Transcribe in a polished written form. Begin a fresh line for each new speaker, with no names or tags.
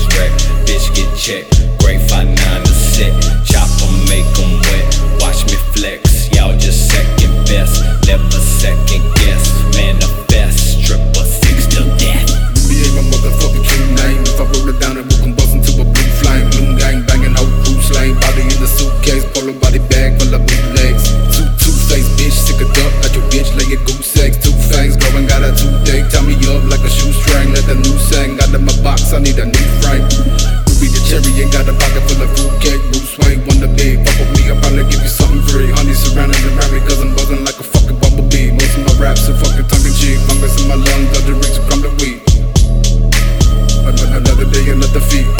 wreck. Bitch get checked, grapevine 9 to set. Chop 'em, make 'em wet. Watch me flex, y'all just second best. Never second guess, manifest. Stripper 6 till death.
Be ain't my motherfucking true name. If I roll it down, it will combust into a blue flame. Blue gang banging, whole crew slain. Body in the suitcase, polo body bag full of bootlegs. Two-faced bitch, sick of duck. Got your bitch laying goose eggs. 2 fangs, growing, got a toothache. Tie me up like a shoestring. Let the news hang. Got in my box, I need a new frame. Ruby the cherry, ain't got a pocket full of fruitcake. Bruce Wayne, wanna be. Fuck with me, I'll probably give you something free. Honey surrounding around me, cause I'm buzzing like a fucking bumblebee. Most of my raps are fucking tongue-in-cheek. Fungus in my lungs, got the rings from the weed. Another day, another feat.